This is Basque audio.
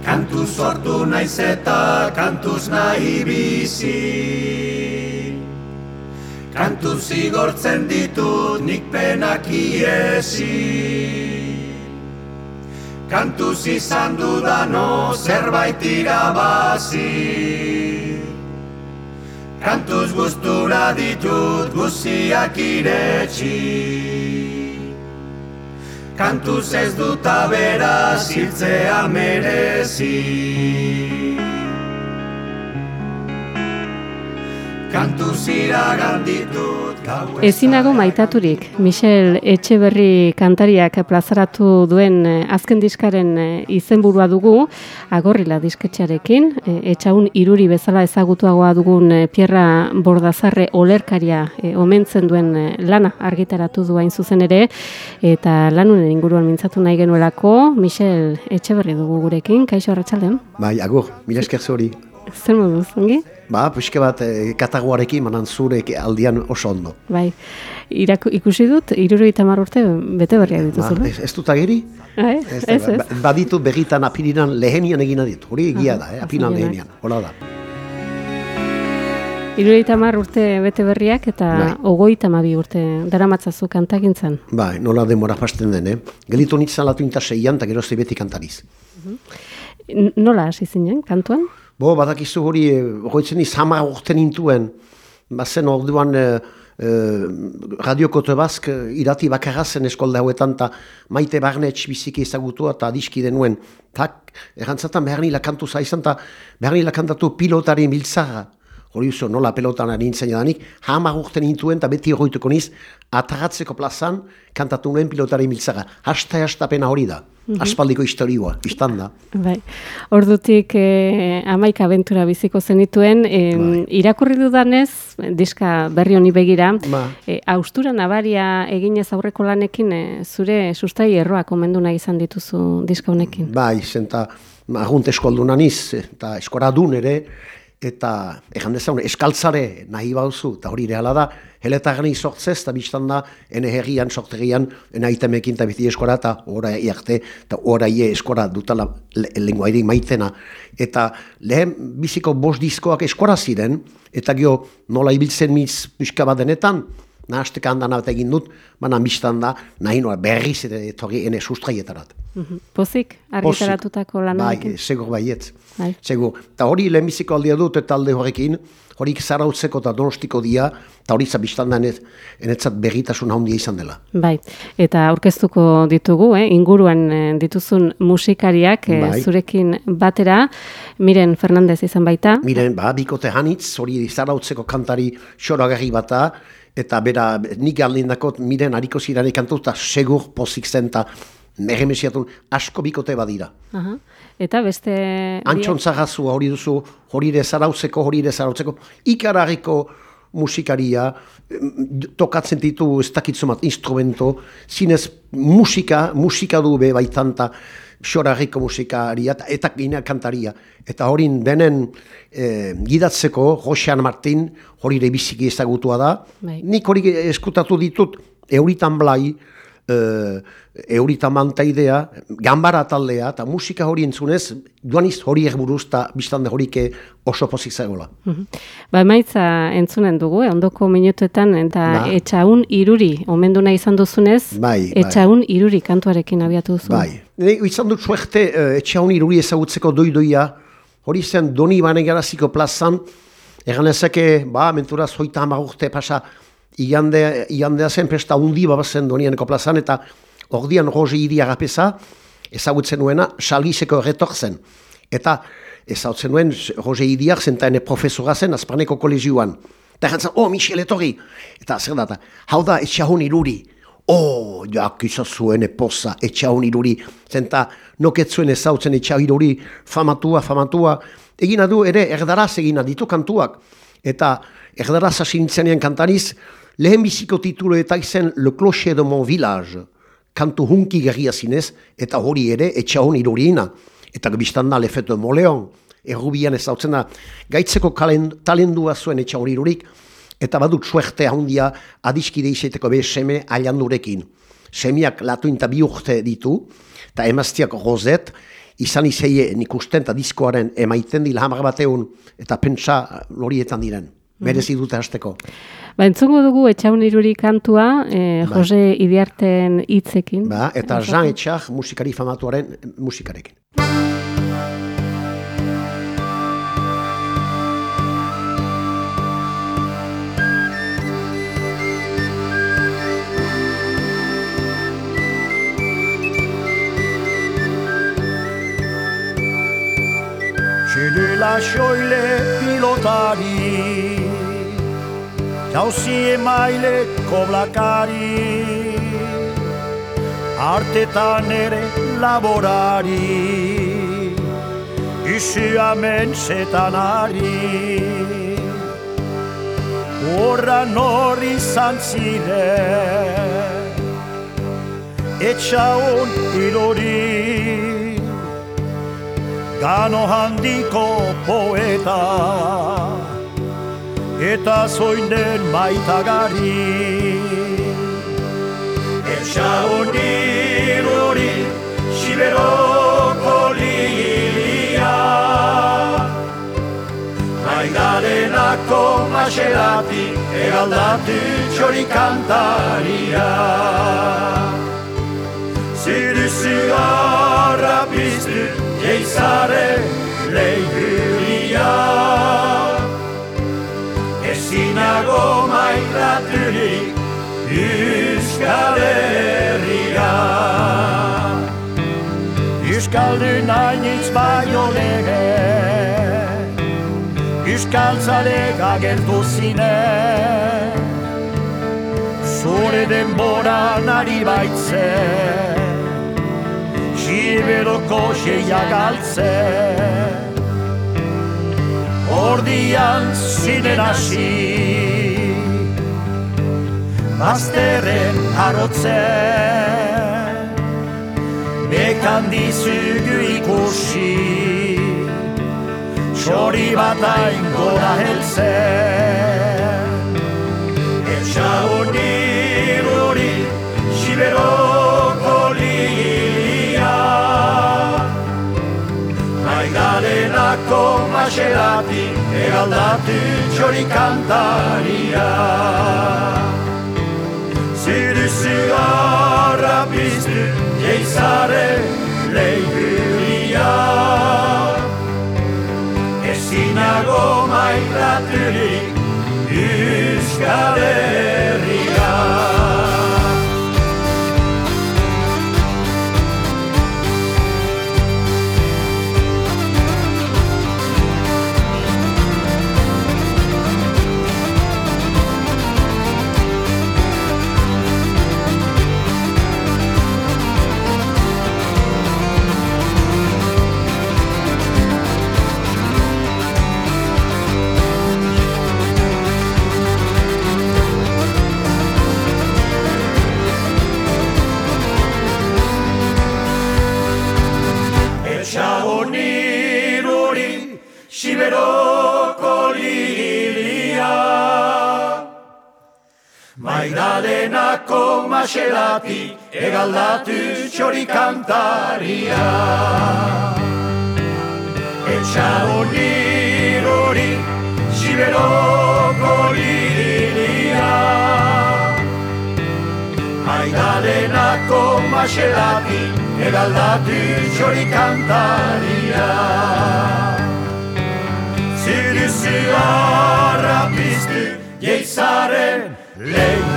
Kantuz sortu naiz eta kantuz nahi bizi. Kantuz igortzen ditut nik penak iesi. Kantuz izan dudano zerbait irabazi. Kantuz gustura ditut guziak iretsi. Kantuz ez dut aberaz hiltzea merezi. Kantuz iragan ditut gau Ezinago maitaturik, Michel Etxeberri kantariak plazaratu duen azken diskaren izenburua dugu, Agorrila disketxearekin, Etxaun Iruri bezala ezagutuagoa dugun Pierra Bordazarre olerkaria omentzen duen lana argitaratu du hain zuzen ere, eta lanunen inguruan mintzatu nahi genuelako, Michel Etxeberri dugu gurekin, kaixo arratsaldean. Bai, agur, mila esker zuri. Zer moduz, ongi? Ba, pixka bat katagoarekin manan zure aldian oso ondo. Bai, ikusi dut, 70 urte bete berriak dituzula. Ez dut ageri? Ez. Baditut begitan apirinan lehenian egina dit, hori egia da, apirinan lehenian, hola da. 70 urte bete berriak eta 32 urte daramatzazu kantagintzan. Bai, nola demora pasten den, Gelitu nintzen latu inta 6an eta gerozte beti kantariz. Nola hasi zinen, kantuan? Badakizu hori, goitzen iz 10 urte nintuen, bazen orduan radioko Tebazk irati bakarra zen eskolda hauetan, eta Maite Barnetx biziki ezagutua eta adiski denuen. Errantzatan behar nila kantu zaizan, eta behar nila kantatu pilotari miltzara. Hori uso, nola pelotan nintzen jadanik, 10 urte nintuen, eta beti horretuko niz, ataratzeko plazan kantatu nuen pilotari miltzara. Hasta-hastapena hori da. Aspaldiko historioa, iztan da. Bai. Ordutik 11 abentura biziko zenituen, irakurri dudanez, diska berri honi begira, haustura nabaria eginez aurreko lanekin, zure sustai erroak omendu nahi izan dituzu diska honekin. Bai, zenta agunt eskolduna niz, eta eskoradun ere, eta egan dezaun, eskaltzare nahi bauzu, eta hori reala da, heletarren izortzez, eta biztan da, ene herrian, sorterian, ene aitemekin eta biti eskora, eta orai arte, eta orai eskora dutala lenguairik maitena. Eta lehen biziko 5 diskoak eskora ziren, eta gio nola ibiltzen miz pixka bat denetan, nahazteka handan bat egin dut, baina biztan da, nahi nola berriz etorri ene sustraietarat. Pozik, argitaratutako lanarekin? Bai, segur baietz. Segur. Eta hori lehenbiziko aldea dut eta alde horrekin, horik zarautzeko eta donostiko dia, eta hori zabiztan da enetzat berritasun handia izan dela. Bai, eta aurkeztuko ditugu, inguruan dituzun musikariak zurekin batera, Miren Fernandez izan baita. Miren, bikote hanitz, hori zarautzeko kantari xoragarri bata, eta bera nik aldindakot Miren hariko zirane kantu, eta segur pozik zen, eta meremesiatun asko bikote badira. Eta beste... Antxon zagazua hori duzu, hori ere zarautzeko, ikararriko musikaria, tokatzen ditu ez dakitzumat instrumento, zinez musika du be baitanta, xorarriko musikaria eta gina kantaria. Eta hori denen gidatzeko, Josean Martin, hori ere biziki ezagutua da. Nik hori eskutatu ditut, Euritan Blai, Euritan Mantaidea, Gambara taldea, eta musika hori entzunez, duaniz hori erburuz, eta biztande horik oso pozik zagoela. Emaitza entzunen dugu, ondoko minutuetan, eta Etxaun Iruri, omendu nahi izan duzunez, Etxaun Iruri kantuarekin abiatu duzu. Bai, izan dut suerte Etxaun Iruri ezagutzeko doidoia, hori zen Doni Banegaraziko plazan, eganezake, mentura 30 urte pasa, igandea zen pesta hundi babazen Donianeko plazan, eta ordian Roge Idiagapesa ezagutzen nuena Salizeko erretor zen. Eta ezagutzen nuen Roge Idiag zen eta profesora zen Azparneko kolegioan. Eta egantzen, Michel etorri. Eta zer data, hau da Etxaun Iruri. Jakisa zuen poza Etxaun Iruri. Zenta noketzuen ezagutzen Etxaun Iruri famatua. Egina du ere erdaraz egina ditu kantuak. Eta erdaraz hasi nintzenean kantariz, lehen biziko titulu eta izen Le Clocher de mon village, kantu hunki gerria zinez, eta hori ere Etxaun Iruriina. Eta biztan da Le Fête de Moleon, errubian ez dautzen da, gaitzeko talendua zuen Etxaun Irurik, eta badut suerte handia adiskide izaiteko be seme ailandurekin. Semiak latuinta 2 urte ditu, eta emaztiak Rosette, izan izeie nik usten eta diskoaren emaiten dila hamar bateun eta pentsa horietan diren. Merezi dute hasteko. Entzungo dugu Etxaun Iruri kantua, Jose Idiarten hitzekin. Eta Jean Etxar musikari famatuaren musikarekin. Txedela xoile pilotari, jauzi emaile koblakari, artetan ere laborari, izi amentsetan ari. Horra norri zantzire, Etxaun Iruri, Gano handiko poeta, eta zoinden maitagari. Etxaun Iruri, Siberoko lilia, Maidalenako Maserati, egaldatu txori kantaria. Ziruzi garra piztu, Jeizare leihulia, ezinago maitaturik Euskal Herria. Euskaldun hainitz baino lege, Euskaltzalek agertu zine, zure denboran ari baitzen, Siberoko xeia galtzen, ordian zinen hasi, bazterren harotzen, bekan dizugu ikusi, txori bat hain gora heltzen. Etxaun Iruri, Siberoko lilia, Maidalenako Maserati, egaldatu txori kantaria. Ziruzi garra piztu, Jeizare leihulia, ezinago maitaturik Euskal Herria. Etxaun Iruri, Siberoko lilia, Maidalenako Maserati, egaldatu txori kantaria. Etxaun Iruri, Siberoko lilia, Maidalenako Maserati, egaldatu txori kantaria. Ziruzi garra piztu, Jeizaren lehi.